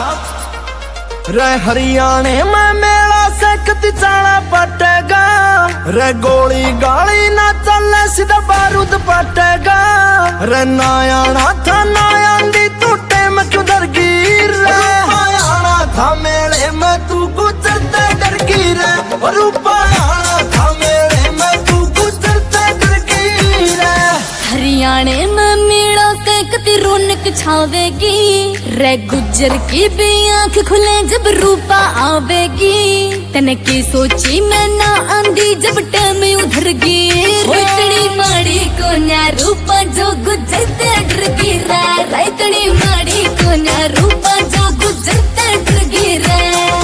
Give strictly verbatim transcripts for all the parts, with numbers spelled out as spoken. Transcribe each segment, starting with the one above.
रे हरियाणे में मेला से कति चाला पटेगा रे गोली गाली ना चले सीधा बारूद पटेगा रे नायाना था नायांदी टूटे में क्यों डर गिर रे आना था मेले में तू गुजरते डर गिर रे और आना था मेले में तू गुजरते डर गिर रे हरियाणे में मेला से कति रौनक छावेगी रे गुज्जर की भी आंख खुले जब रूपा आवेगी तने की सोची मैं ना आंधी जब टाइम उधर गी रैतड़ी माड़ी को ना रूपा जो गुजरते डर गी रे रैतड़ी माड़ी को ना रूपा जो गुजरते डर गी रे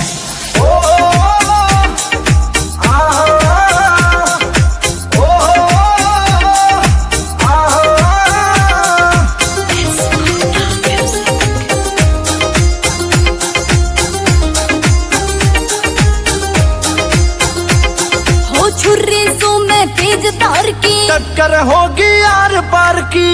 टक्कर होगी यार पार की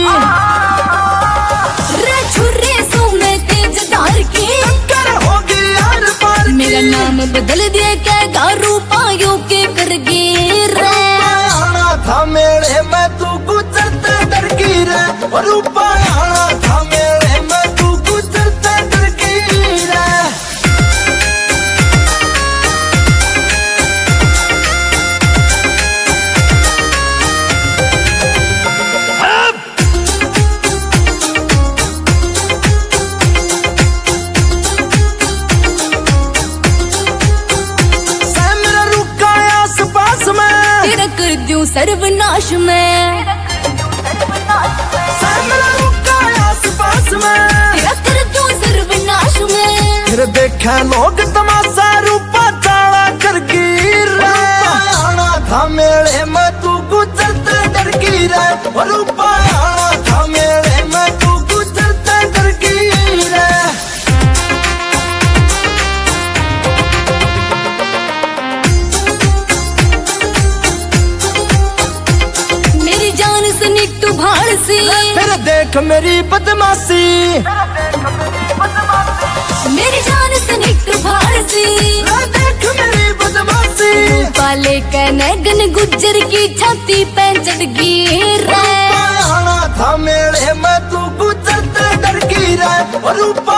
रे छुरी सो में तेज धार की टक्कर होगी यार पार की मेरा नाम बदल दिया क्या गारू पायो के कर गे रे आना था मेले में तू गुजरते डर की रे और आना था मेले में तू गुजरते डर की रे कर दूं सर्वनाश में आस-पास में तेरा कर दूं सर्वनाश में फिर देखा लोग तमाशा रूपा चाला कर गिर आना था मेले में तू गुजरते डर गिर और आना था मेले में तू गुजरते डर गिर तू भाड़ सी फिर देख मेरी बदमाशी मेरी जान से तू भाड़ सी देख मेरी बदमाशी पाले कनगन गुज्जर की छाती पे चढ़ गिर आना था मेले में तू गुजरते डर गिर और